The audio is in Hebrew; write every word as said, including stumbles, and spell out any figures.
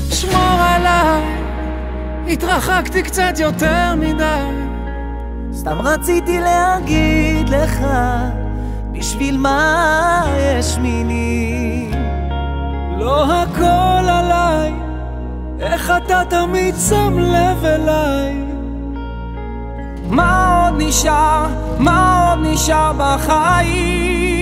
שמור עליי, התרחקתי קצת יותר מדי. סתם רציתי להגיד לך, בשביל מה יש מילים. לא הכל עליי, איך אתה תמיד שם לב אליי. מה עוד נשאר, מה עוד נשאר בחיים?